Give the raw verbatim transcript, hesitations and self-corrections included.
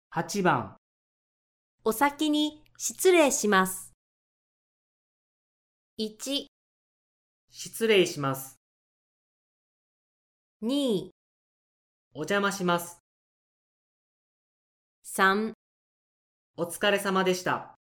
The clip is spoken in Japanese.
はちばん、 お先に失礼します。いち、 失礼します。 に、 お邪魔します。 さん、 お疲れ様でした。